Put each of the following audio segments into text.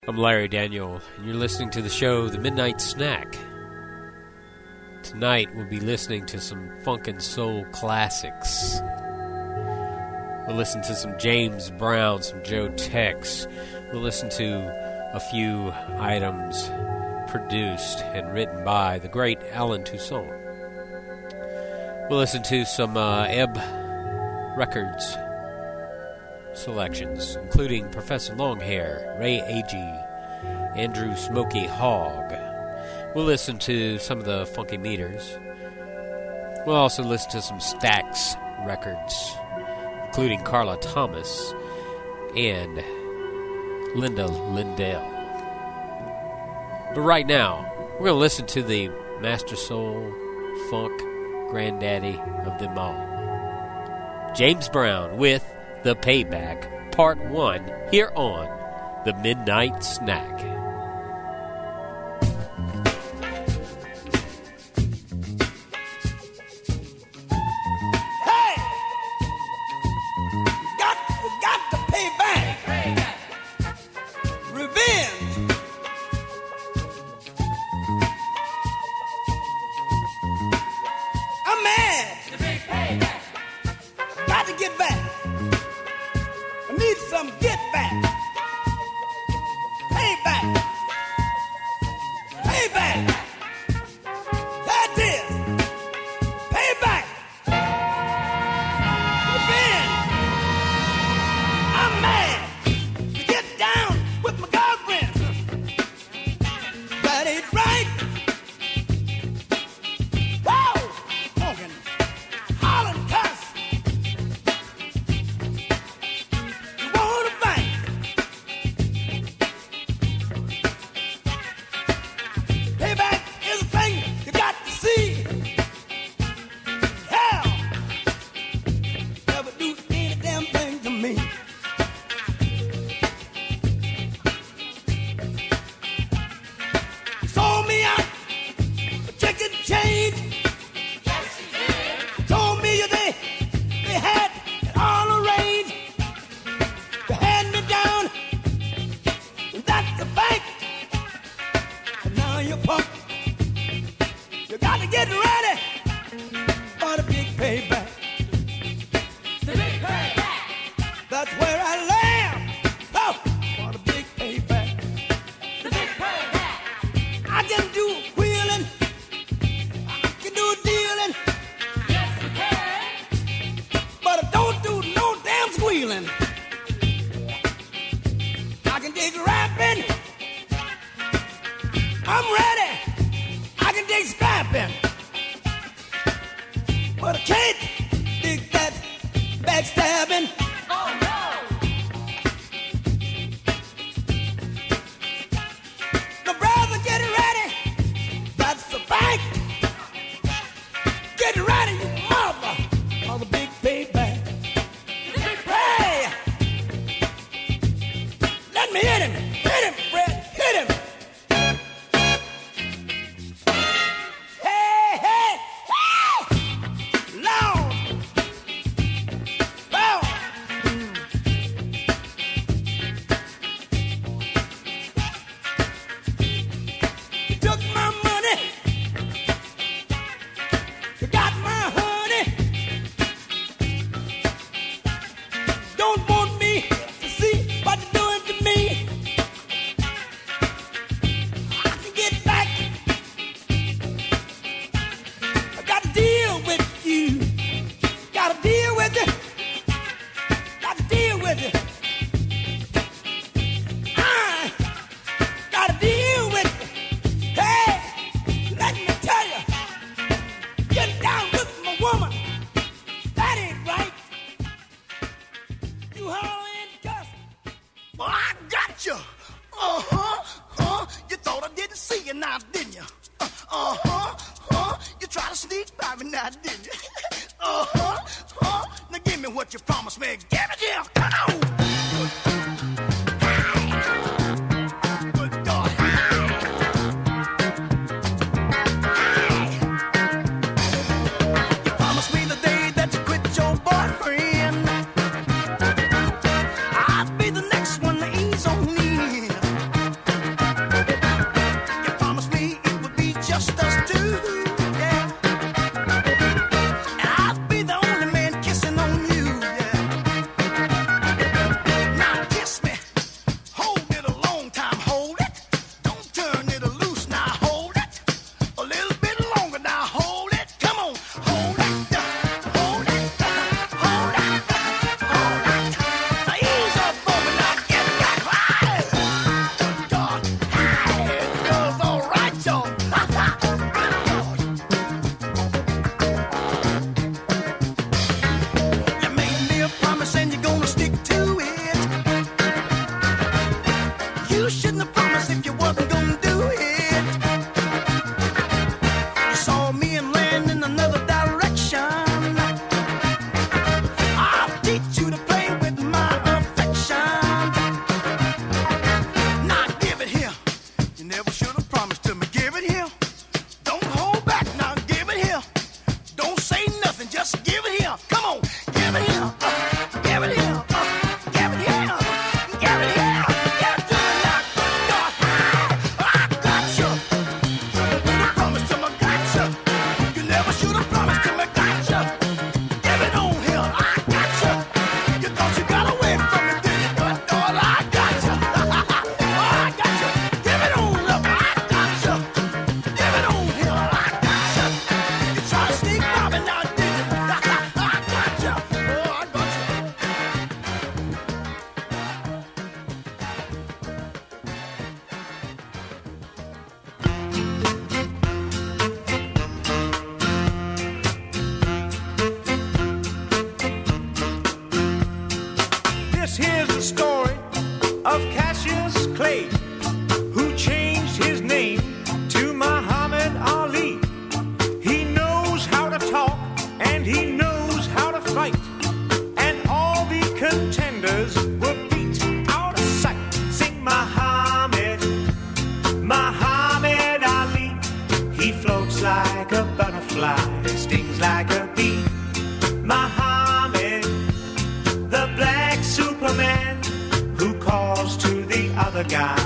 I'm Larry Daniel, and you're listening to the show The Midnight Snack. Tonight we'll be listening to some funk and soul classics. We'll listen to some James Brown, some Joe Tex. We'll listen to a few items produced and written by the great Allen Toussaint. We'll listen to some Ebb Records selections, including Professor Longhair, Ray Agee, Andrew Smokey Hogg. We'll listen to some of the Funky Meters. We'll also listen to some Stax records, including Carla Thomas and Linda Lindell. But right now, we're going to listen to the Master Soul Funk Granddaddy of them all, James Brown with The Payback, Part 1, here on The Midnight Snack. Hey! We got to pay back. Revenge. I'm mad. The big payback. Got to get back. I need some get back. Payback. Payback. That is. Payback. Revenge. I'm mad to get down with my girlfriend. That ain't right. Whoa! Honking, hollering, cuss. You wanna fight? Payback is a thing you got to see. Hell, never do any damn thing to me. Sold me out for chicken change. Told me they had it all arranged. You had me down, and that's the fact. And now you're punk. You got to get ready for the big payback. The big payback. That's where I land. Oh, for the big payback. The big payback. I can do wheeling. I can do dealing. Yes, you can. But I don't do no damn squealing. I can dig rapping. I'm ready. I can dig scrapping. But I can't dig that backstabbing. Oh no. Now, brother, get ready. That's the fact. Get ready, you mother, for the big payback. Hey! Let me hit him. Hit him, Fred. Hit him. Hey, hey, hey! Loud. Loud. You took my money. You got my honey. Don't want me to see what you're doing to me. I can get back. I got to deal with you. Got to deal with you. Got to deal with you. I got to deal with you. Hey, let me tell you. Get down with my woman. That ain't right. You holler and cuss. Well, I got you. You thought I didn't see you now, didn't you? You tried to sneak by me now, didn't you? Now give me what you promised me. Give it here. Come on. Good God. You promised me the day that you quit your boyfriend, I'd be the next one to ease on me.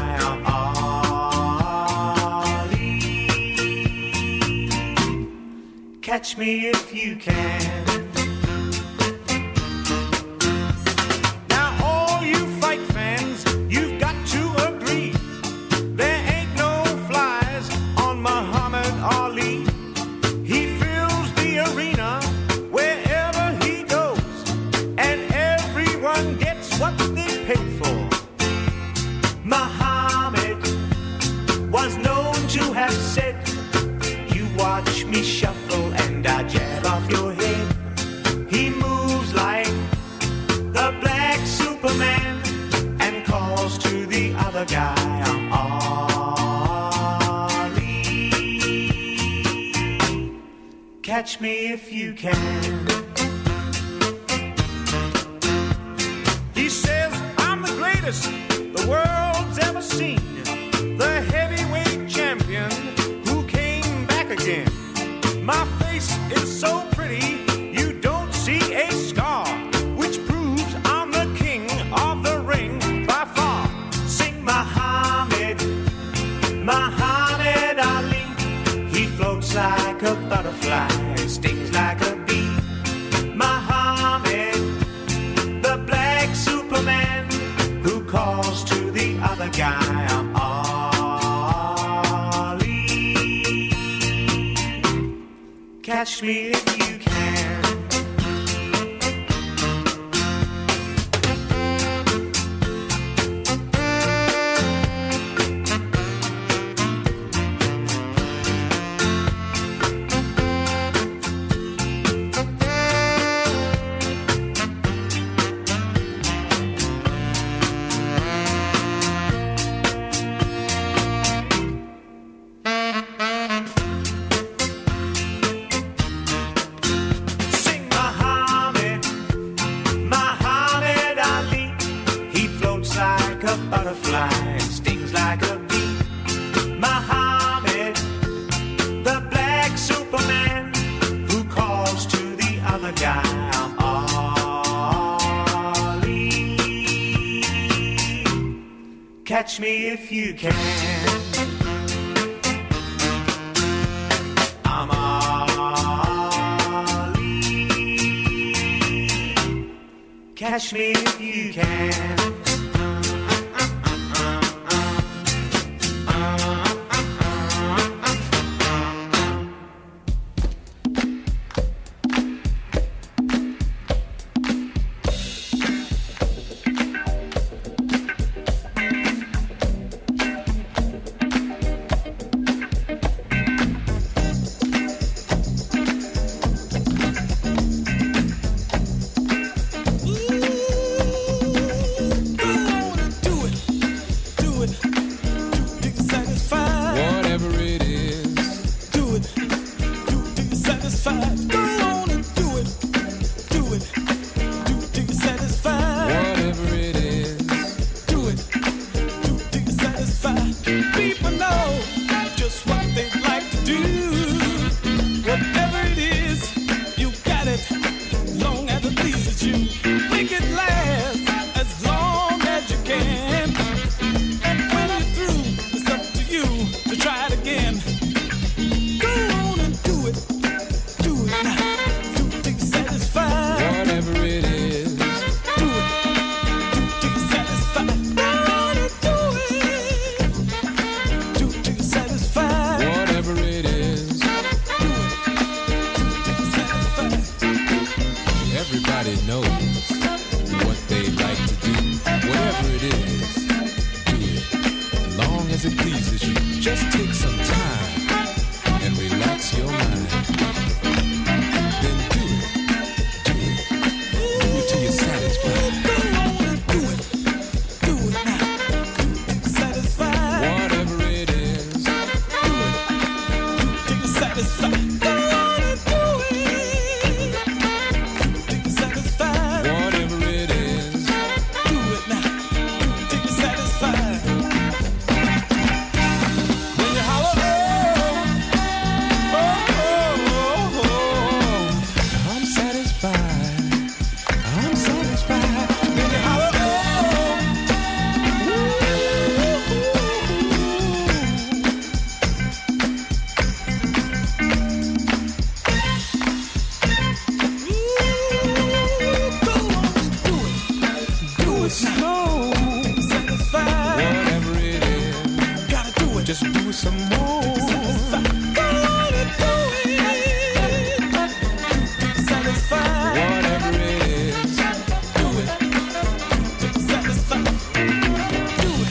I'm Ollie. Catch me if you can. Now all you fight fans, you've got to agree, there ain't no flies on Muhammad Ali. He fills the arena wherever he goes, and everyone gets what they pay for. Muhammad was known to have said, you watch me shuffle and I jab off your head. He moves like the black Superman and calls to the other guy, I'm Ollie. Catch me if you can. He says, I'm the greatest the world's ever seen, the heavyweight champion who came back again. My face is so pretty, you don't see a scar, which proves I'm the king of the ring by far. Sing Muhammad, Muhammad Ali. He floats like a butterfly, stings like a bee. Muhammad, the black Superman who calls to the other guy, I'm Ollie. Catch me if you can. Sing Muhammad, Muhammad Ali. He floats like a butterfly and stings like a bee. Muhammad, the black Superman who calls to the other guy, I'm Ollie. Catch me if you can. I'm Ollie. Catch me if you can. Just do some more. Go on and do it. Satisfied. Whatever it is, do it. Satisfied. Do it.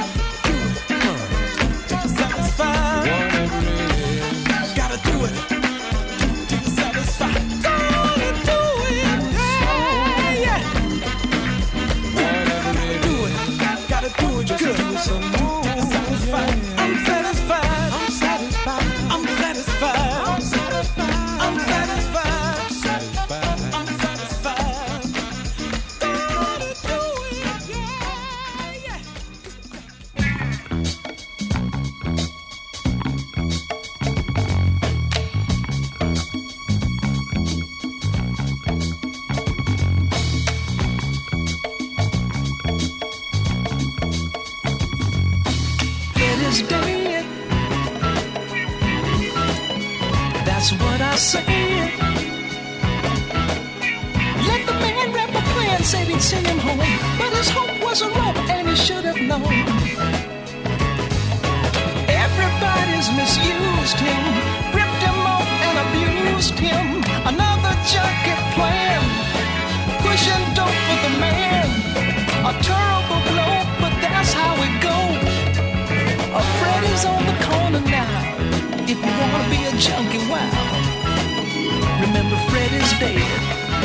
Satisfied. Whatever it is, gotta do it. Satisfied. Go on and do it. Yeah. Whatever it is, do it. Gotta do it. Just good. Do some more. I'm satisfied. I'm satisfied. I'm satisfied. I'm satisfied. I'm satisfied. Satisfied. I'm satisfied. Gotta do it, yeah. It is dead. That's what I said. Let the man rap a plan, said he'd send him home, but his hope wasn't right, and he should have known. Everybody's misused him, ripped him off and abused him. Another junkie plan, pushing dope for the man. A terrible blow, but that's how it goes. Freddy's on the corner now. If you wanna be a junkie, wow. Remember, Freddy's dead.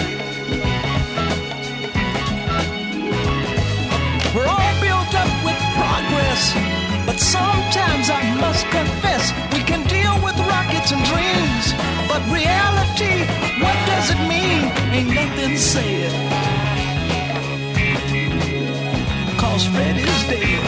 We're all built up with progress, but sometimes I must confess we can deal with rockets and dreams, but reality, what does it mean? Ain't nothing said. 'Cause Freddy's dead.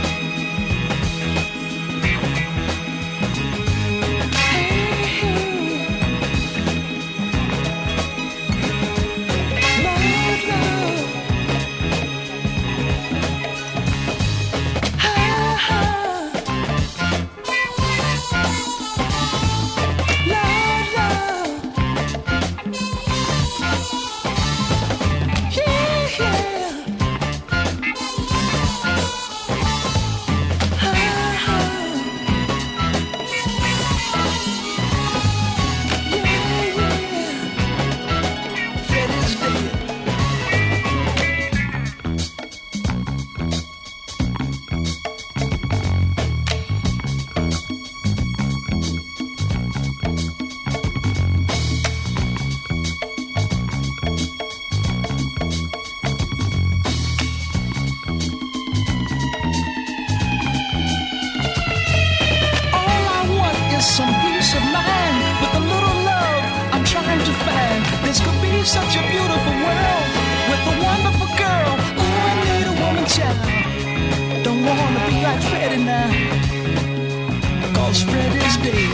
Some peace of mind with a little love I'm trying to find. This could be such a beautiful world with a wonderful girl. Oh, I need a woman child. Don't wanna be like Freddy now, 'cause Freddy's dead.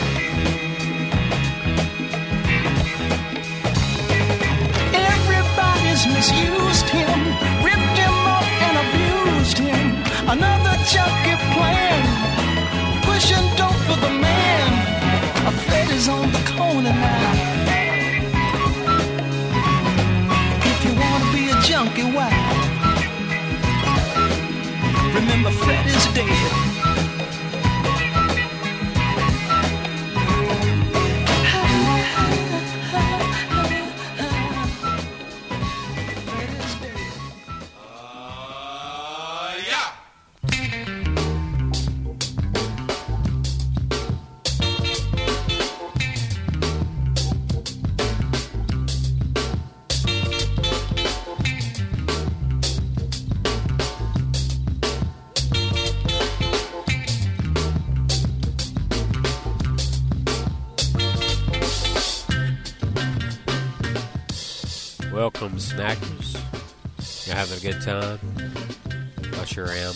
Everybody's misused him, ripped him up and abused him. Another junkie plan, pushing dope for the man. A Freddy's on the corner now. If you wanna be a junkie, why? Remember, Freddy's dead. Freddy's dead. Yeah. Welcome, snackers. You having a good time? I sure am.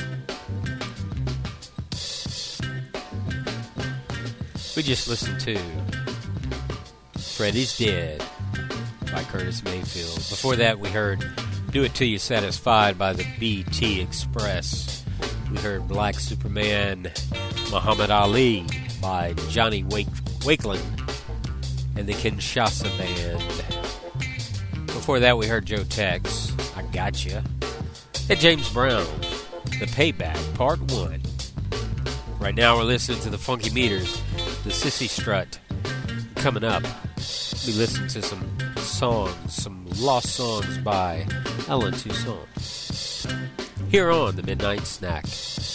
We just listened to Freddy's Dead by Curtis Mayfield. Before that, we heard Do It Till You Satisfied by the BT Express. We heard Black Superman, Muhammad Ali by Johnny Wakeland and the Kinshasa Band. Before that, we heard Joe Tex, I Gotcha, and James Brown, The Payback, Part 1. Right now we're listening to the Funky Meters, the Sissy Strut. Coming up, we listen to some songs, some lost songs by Ellen Toussaint. Here on the Midnight Snack.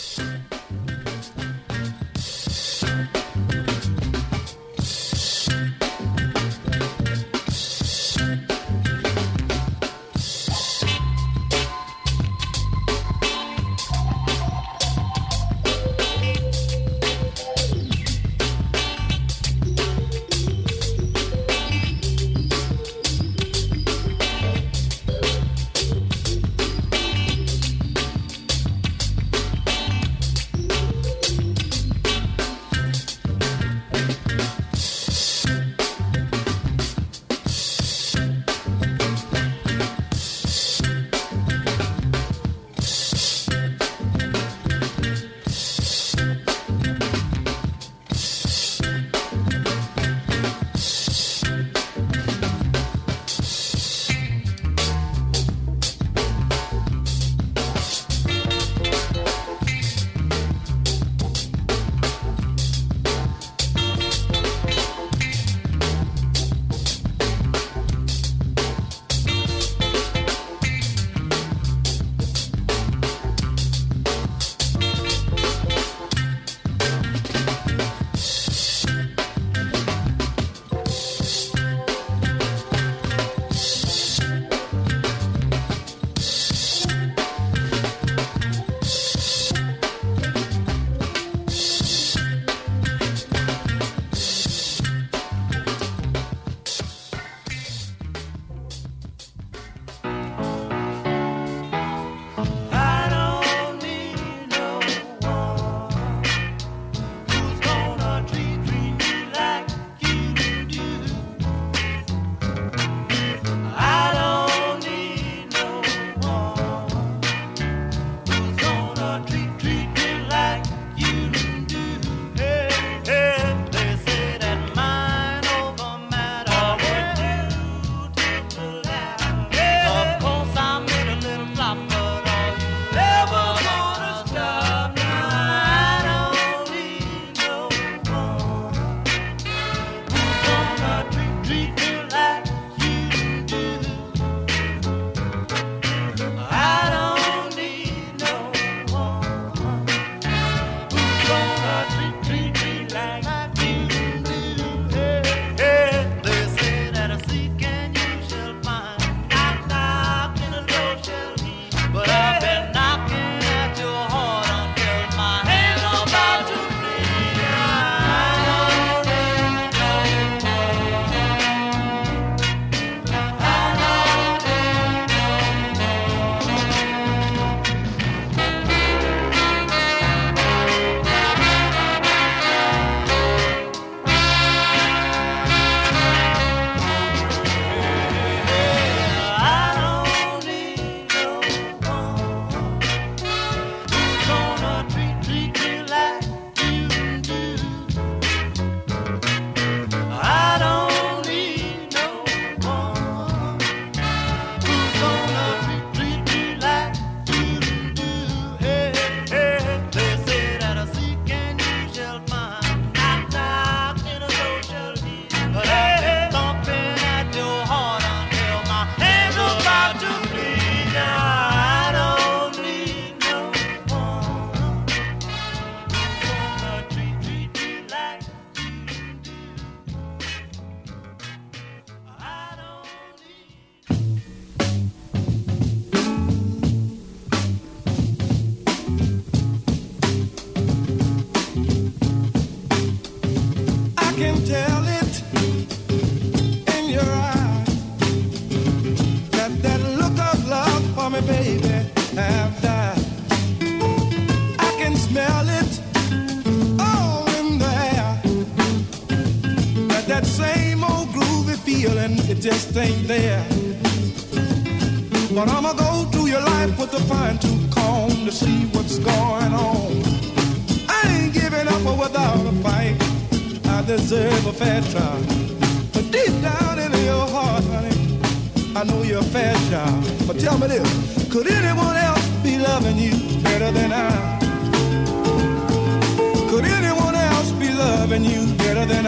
Just ain't there. But I'ma go through your life with a fine-tooth comb to see what's going on. I ain't giving up without a fight. I deserve a fair trial. But deep down in your heart, honey, I know you're a fair child. But tell me this, could anyone else be loving you better than I? Could loving you better than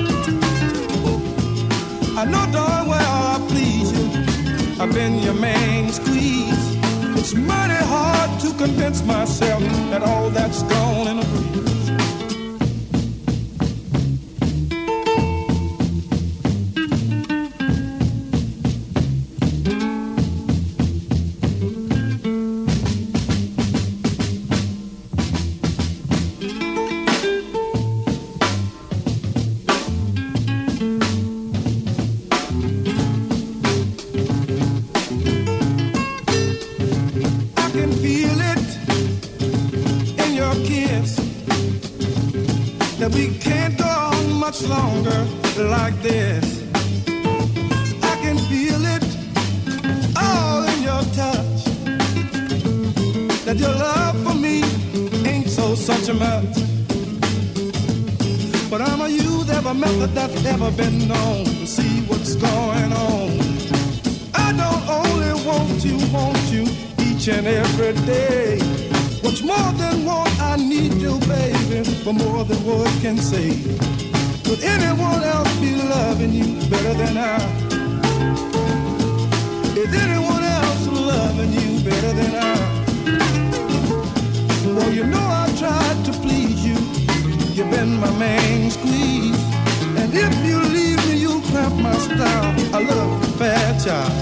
I know darn well I please you. I've been your main squeeze. It's mighty hard to convince myself that all that's gone in a breeze. Longer like this. I can feel it all in your touch, that your love for me ain't so such a much. But I'm a youth ever method that's ever been known to see what's going on. I don't only want you each and every day. What's more than want, I need you, baby, for more than words can say. Could anyone else be loving you better than I? Is anyone else loving you better than I? Well, you know I tried to please you. You've been my main squeeze. And if you leave me, you'll cramp my style. I love you, fair child.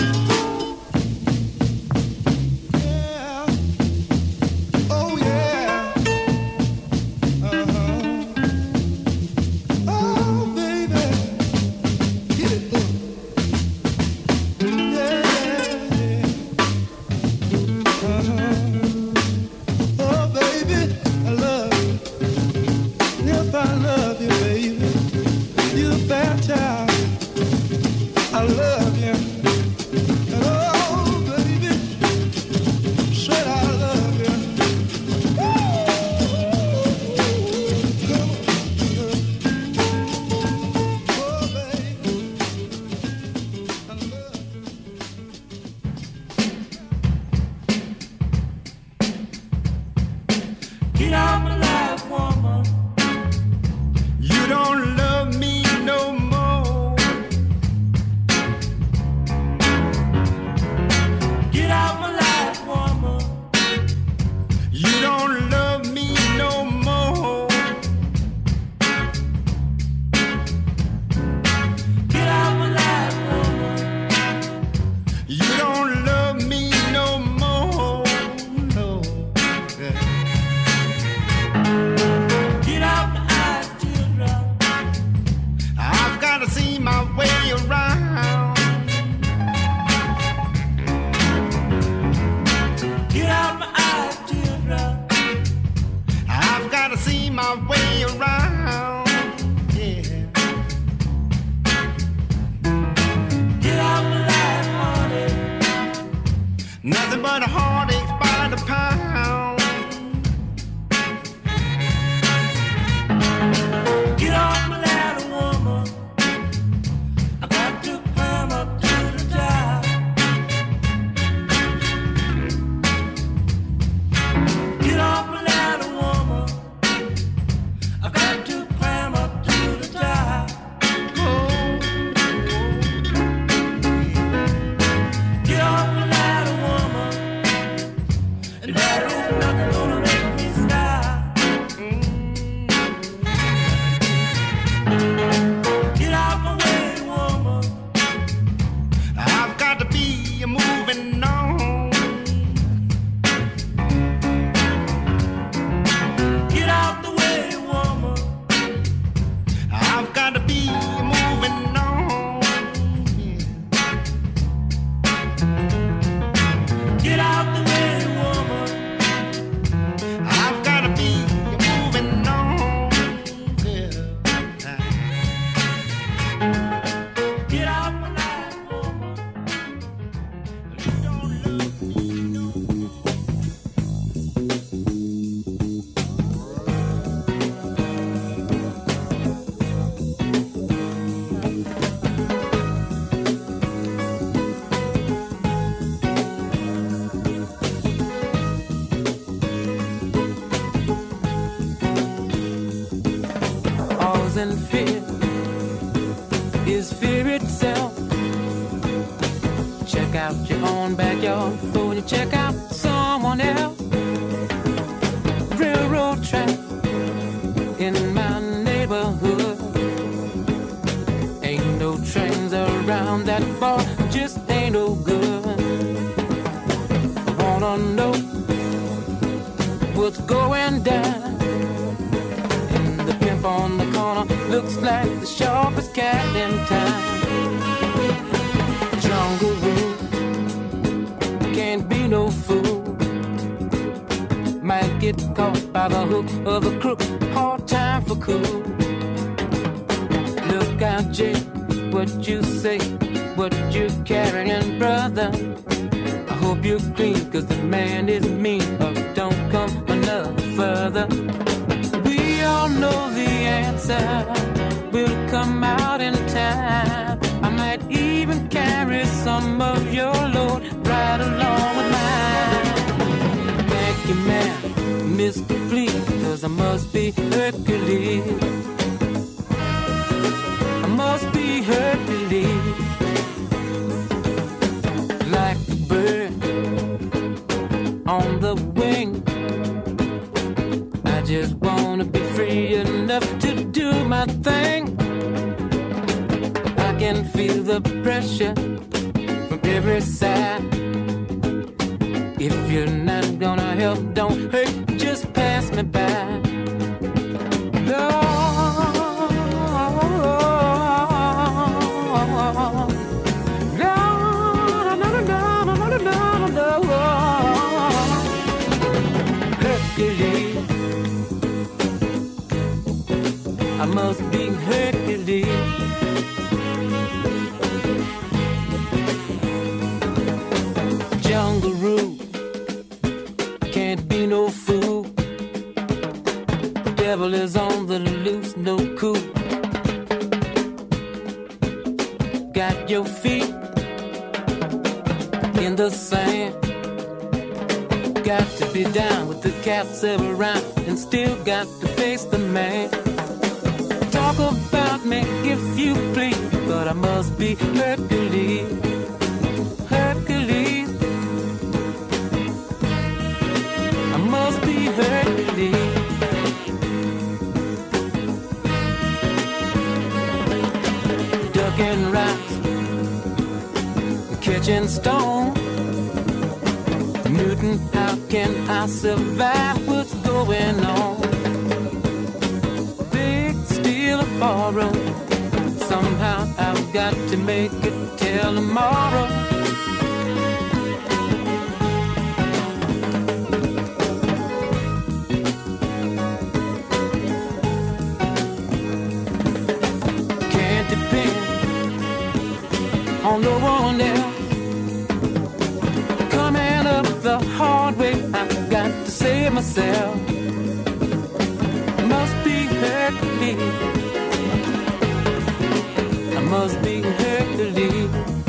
Nothing but a heartache by the pound. Get off my ladder, woman. I got to climb up to the top. Get off my ladder, woman. I got to climb up to the top. Get off my ladder, woman. struggles and fear is fear itself. Check out your own backyard before you check out someone else. Railroad track in my neighborhood. Ain't no trains around that bar, just ain't no good. I wanna know what's going down. And the pimp on the corner looks like the sharpest cat in town. Jungle rule, can't be no fool. Might get caught by the hook of a crook, hard time for cool. Look out, Jay, what you say, what you carrying, brother. I hope you're clean, cause the man is mean, or don't come enough further. We all know the answer will come out in time. I might even carry some of your load right along with mine. Thank you, man, Mr. Please, cause I must be Hercules. I must be Hercules. Like the bird on the wing, I just wanna be free enough to do my thing. I can feel the pressure from every side. If you're not gonna help, don't hurt, just pass me by. Lord, Hercules, I must be Hercules. Jungle rule, can't be no fool. Devil is on the loose, no cool. Got your feet in the sand. Got to be down with the cats around, and still got to face the man. Talk about me if you please, but I must be Hercules. Hercules, I must be Hercules. Ducking rocks, catching stone. Newton, how can I survive? What's going on? Big steel of borrow. Somehow I've got to make it till tomorrow. Can't depend on no one else. Coming up the hard way, I've got to save myself. Must be Hercules. I must be Hercules.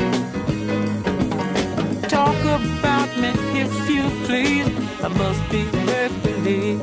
Talk about me if you please. I must be Hercules.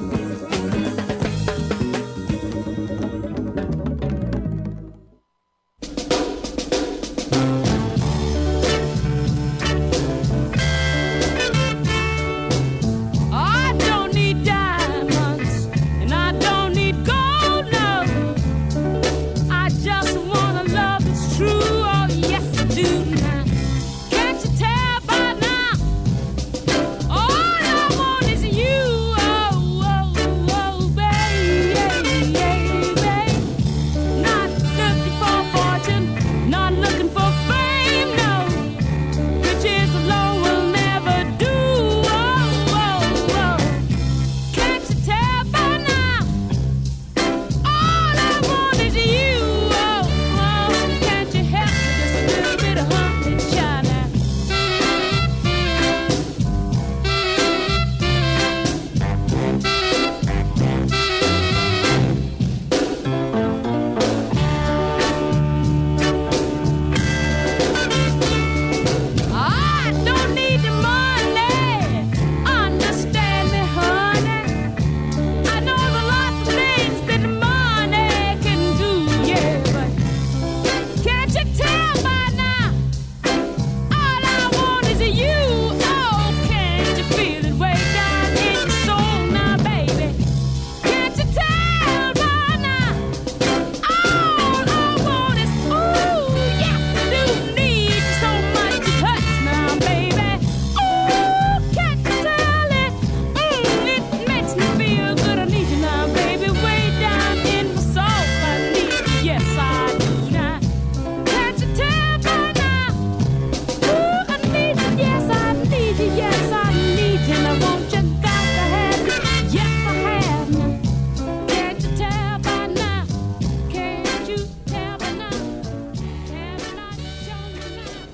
All I want is you.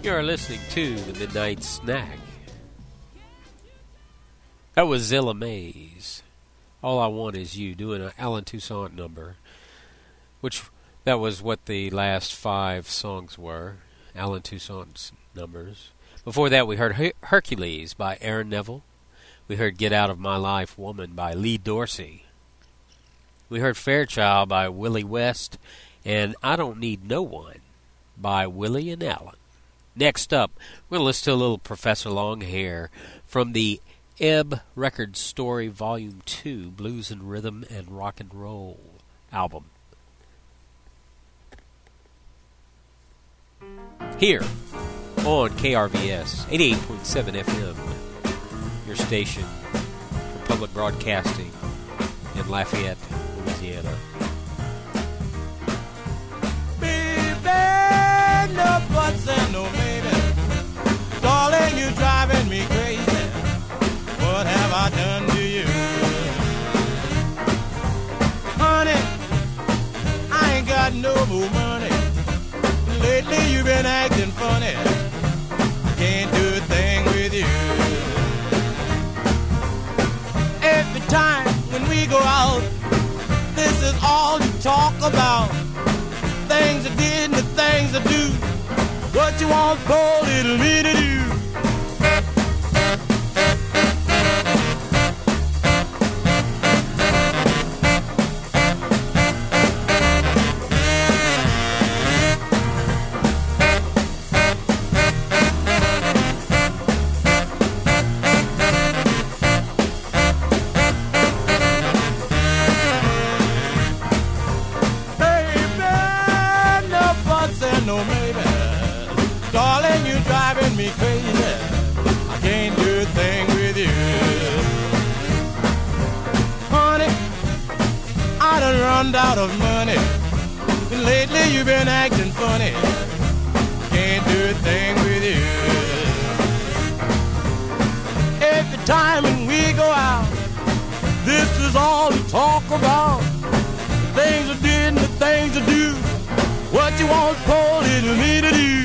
You're listening to the Midnight Snack. That was Zilla Mays. All I Want Is You, doing an Alan Toussaint number, which that was what the last 5 songs were, Alan Toussaint's numbers. Before that, we heard Hercules by Aaron Neville. We heard Get Out of My Life, Woman by Lee Dorsey. We heard Fairchild by Willie West, and I Don't Need No One by Willie and Alan. Next up, we're going to listen to a little Professor Longhair from the Ebb Record Story Volume 2, Blues and Rhythm and Rock and Roll album. Here on KRVS 88.7 FM, your station for public broadcasting in Lafayette, Louisiana. Baby, no buts and no maybe. Darling, you driving me crazy. What have I done to you? Honey, I ain't got no more money. Lately you've been acting funny. I can't do a thing with you. Every time when we go out, this is all you talk about. Things I did and the things I do. What you want poor little me to do? Out of money. And lately you've been acting funny. Can't do a thing with you. Every time when we go out, this is all you talk about. The things I did and the things I do. What you want poor little me to do?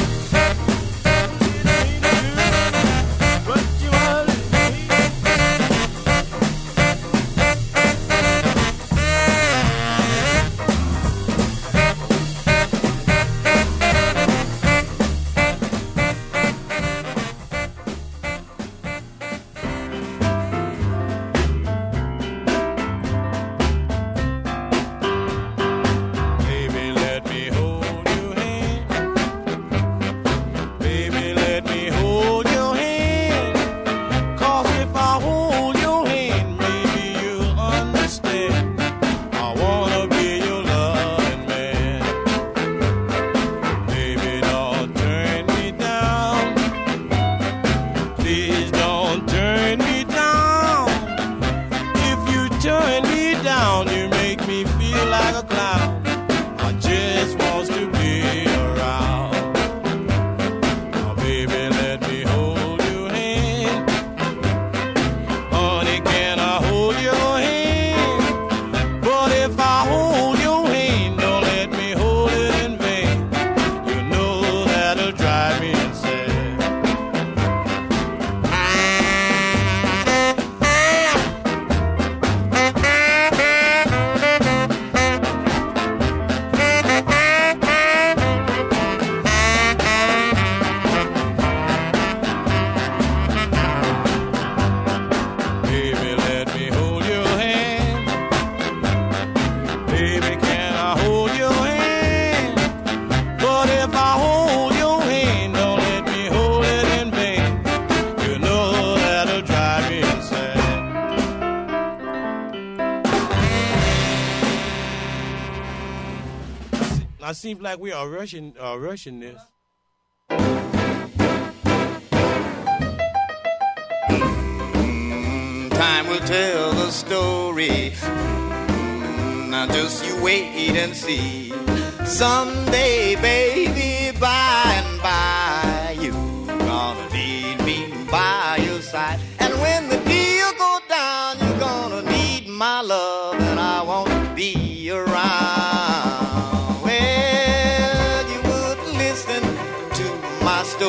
It seems like we are rushing this. Time will tell the story. Now just you wait and see. Someday, baby, by and by, you gonna need me by your side. And when the deal go down, you're gonna need my love, and I won't be around. Well, you wouldn't listen to my story.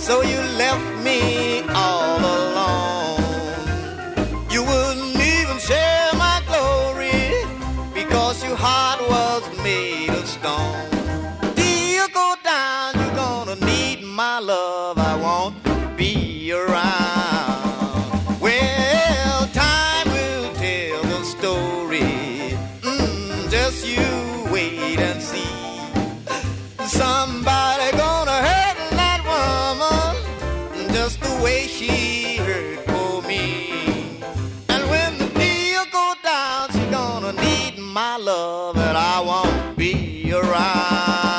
so you left me all alone. You wouldn't even share my glory because your heart was made of stone. Till you go down, you're gonna need my love. I won't be around. Well, time will tell the story. Just you wait and see. Somebody gonna hurt that woman just the way she hurt for me. And when the deal go down, she's gonna need my love, and I won't be around.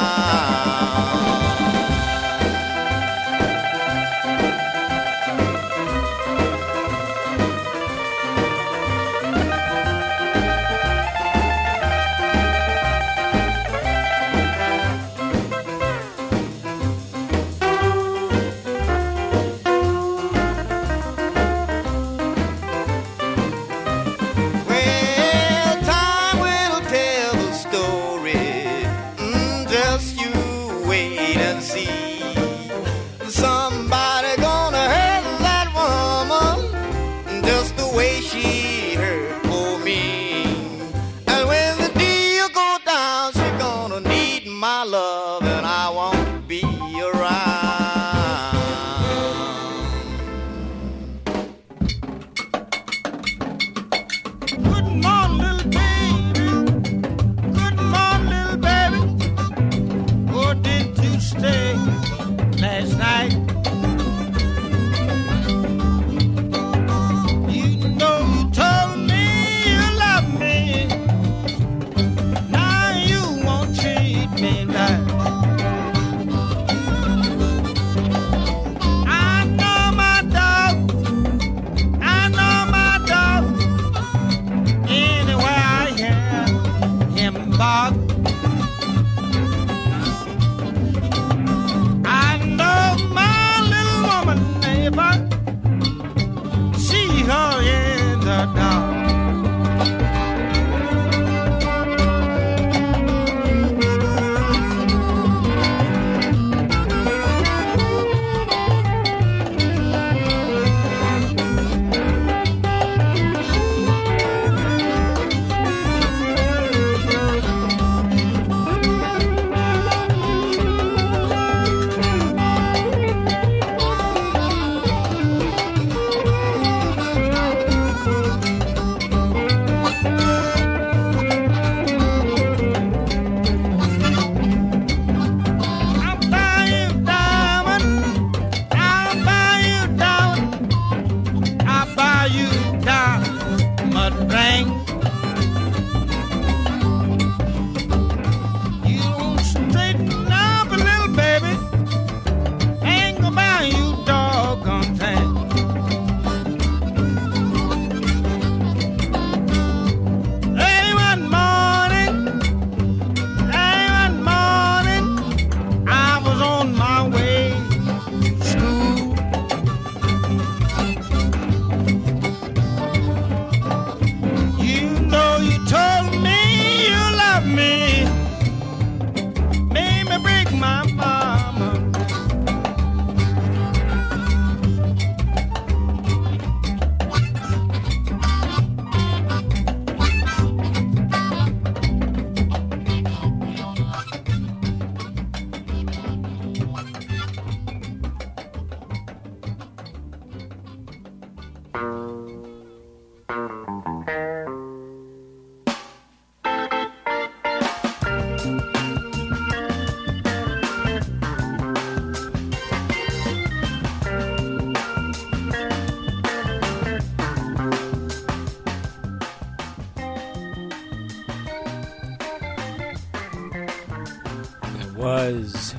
Was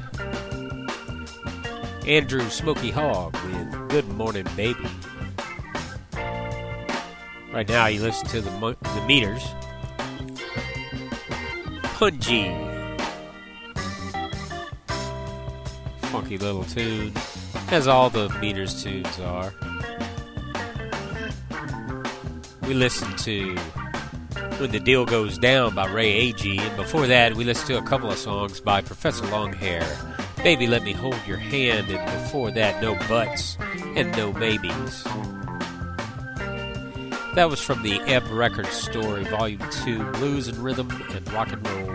Andrew Smoky Hogg with Good Morning Baby. Right now you listen to the Meters. Punji. Funky little tune, as all the Meters tunes are. We listened to When the Deal Goes Down by Ray Agee, and before that we listened to a couple of songs by Professor Longhair, Baby, let me hold your hand, and before that, no buts and no maybes. That was from the Ebb Records Story, Volume 2, Blues and Rhythm and Rock and Roll.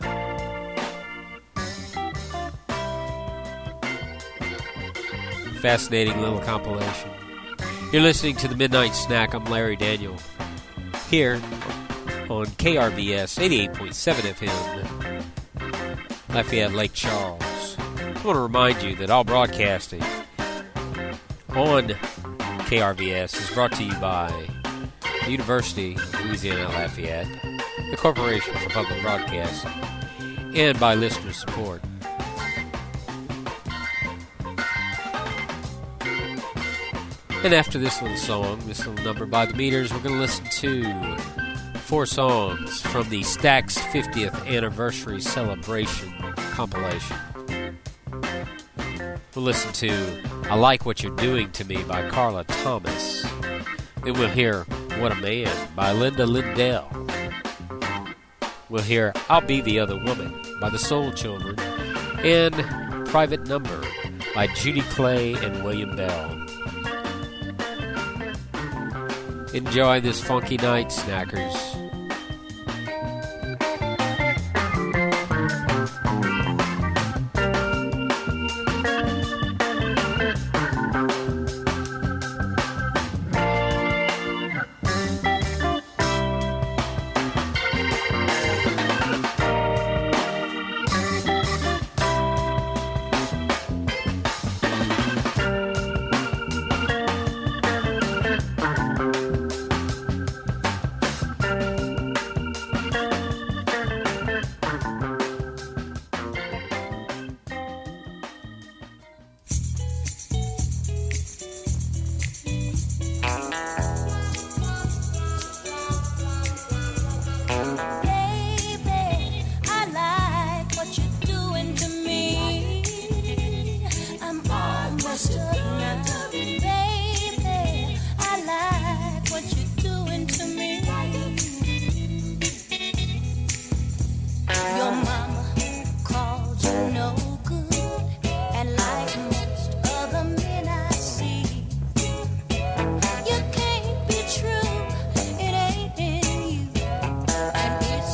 Fascinating little compilation. You're listening to the Midnight Snack. I'm Larry Daniel, here on KRVS 88.7 FM, Lafayette, Lake Charles. I want to remind you that all broadcasting on KRVS is brought to you by the University of Louisiana at Lafayette, the Corporation for Public Broadcasting, and by listener support. And after this little song, this little number by the Meters, we're going to listen to 4 songs from the Stax 50th Anniversary Celebration compilation. We'll listen to I Like What You're Doing to Me by Carla Thomas. Then we'll hear What a Man by Linda Lindell. We'll hear I'll Be the Other Woman by the Soul Children. And Private Number by Judy Clay and William Bell. Enjoy this funky night, snackers. You can't be true, it ain't in you, and it's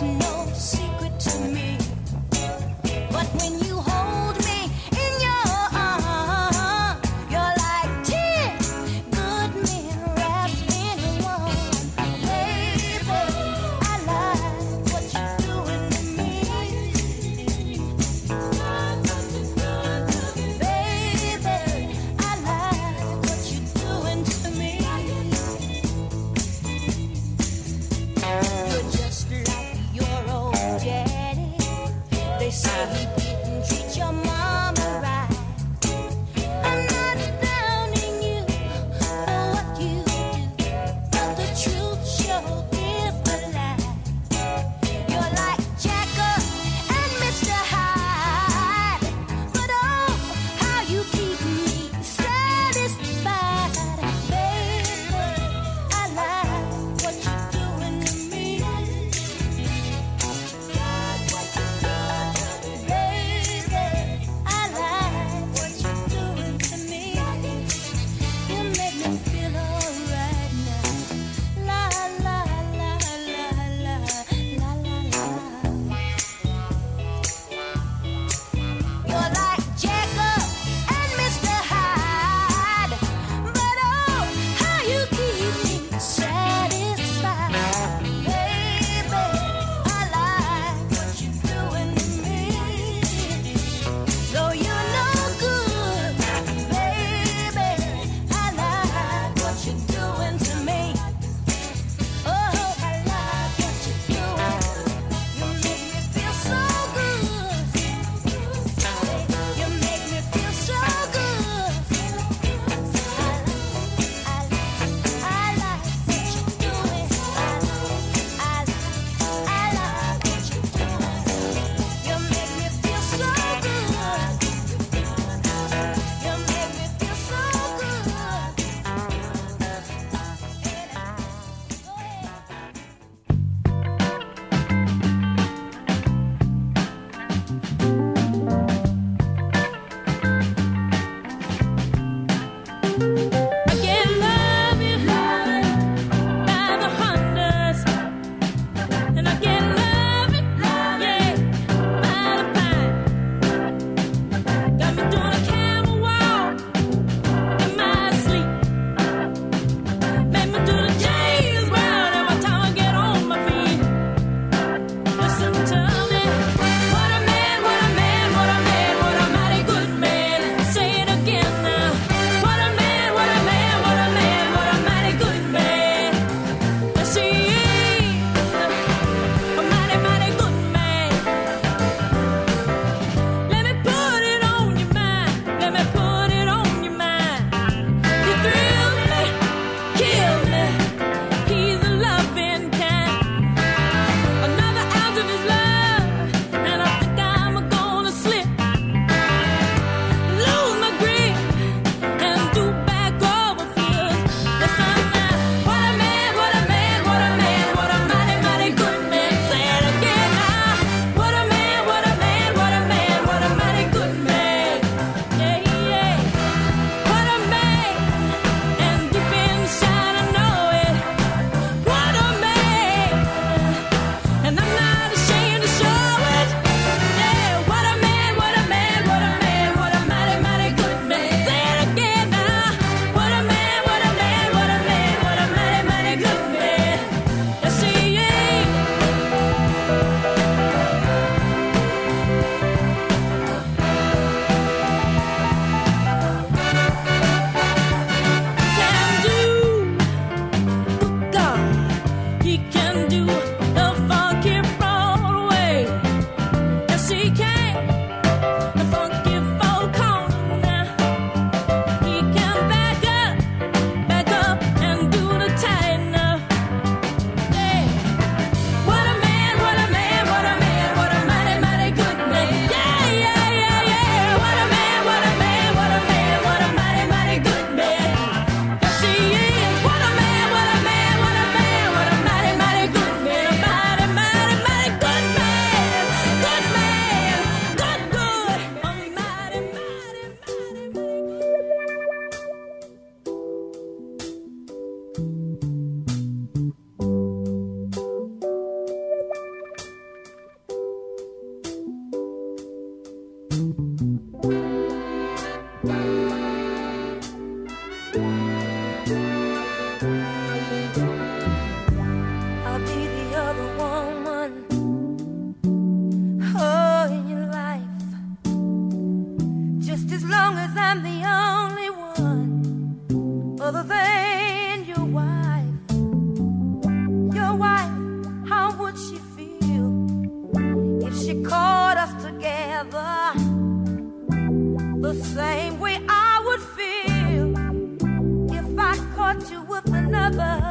same way I would feel if I caught you with another.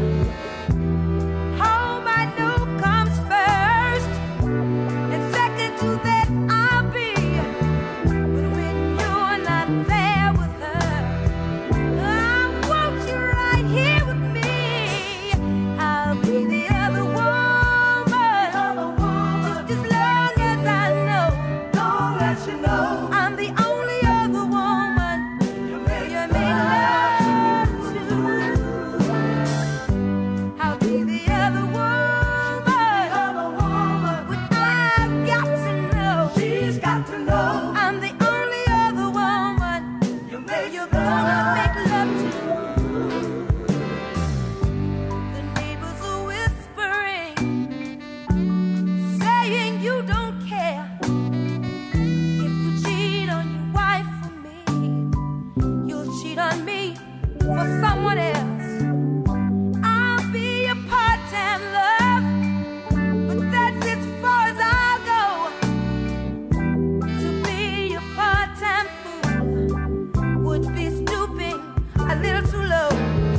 Home I know comes first, and second to that I'll be. But when you're not there with her, I want you right here with me. I'll be the other woman, just as long as I know. Long as you know I'm the only other woman you make love to. I'll be the other woman, but I've got to know. She's got to know I'm the only other woman you're gonna make love to. The neighbors are whispering, saying you don't care. If you cheat on your wife for me, you'll cheat on me for someone else. I'll be a part-time love, but that's as far as I'll go. To be a part-time fool would be stooping a little too low.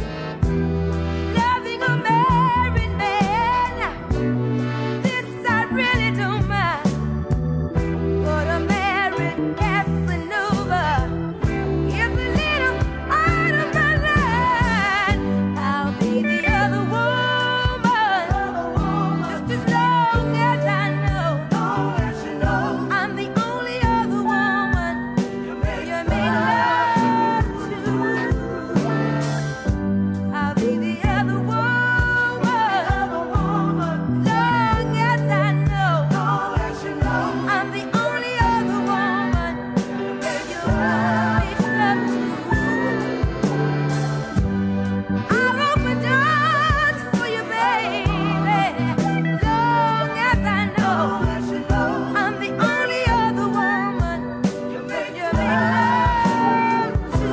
Loving a married man, this I really don't mind. But a married Casanova is a little out of my line. I'll be the other woman, just as long as I know. I'm the only other woman you make love to. I'll be the other woman, long as I know. I'm the only other woman you make love to. I'll open doors for you, baby, long as I know. I'm the only other woman you make love to.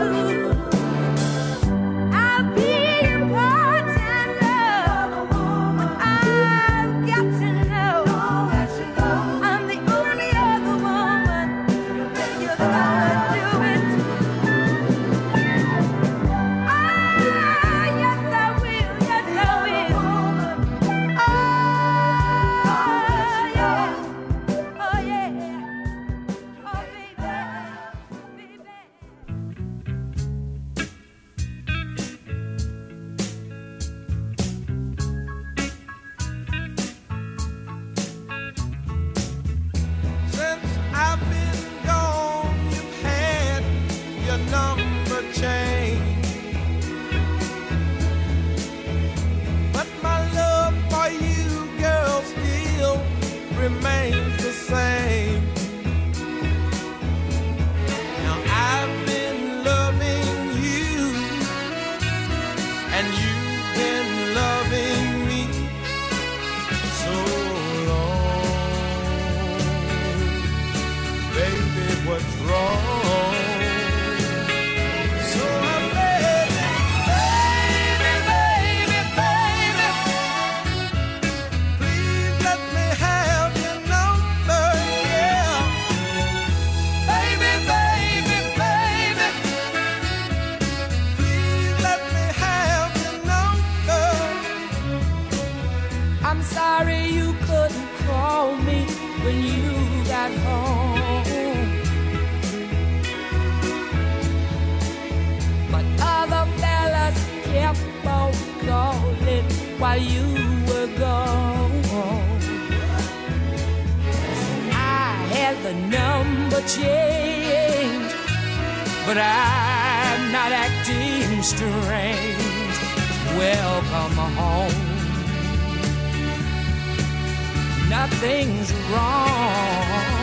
I'll be your part-time love, but I've got to know I'm the only other woman you're gonna do it to. Yes I will, yes I will. Oh yeah, oh yeah, oh baby, baby. Since I've been gone, you've had your number changed. But my love for you, girl, still remains the same. Now I've been loving you, and you've been loving me so long. Baby, what's wrong? So I'm begging, baby, please let me have your number, yeah. Baby, please let me have your number. I'm sorry you couldn't call me when you got home, but other fellas kept on calling while you were gone. So I had the number changed, but I'm not acting strange. Welcome home. Nothing's wrong.